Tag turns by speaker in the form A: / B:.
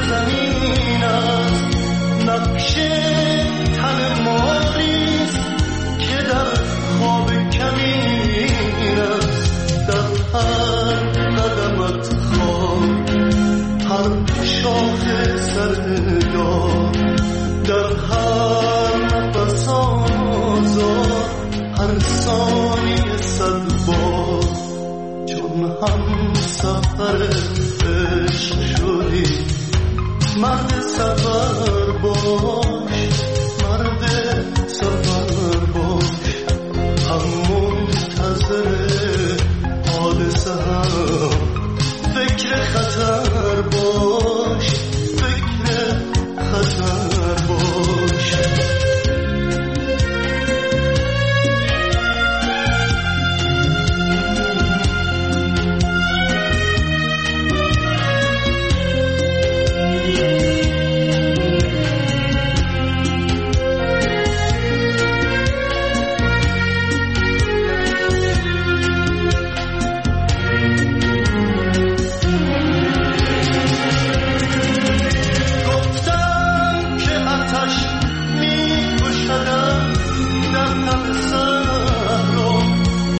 A: زمین است، نقش تن ماریست که در خواب کمین است. در هر قدمت خواب، هر شاخ سردار، در هر نفس آزار، هر ثانیه صد بار، چون هم سفر عشق شدی. مرد سفر باش، مرد سفر باش، هم منتظر حادثه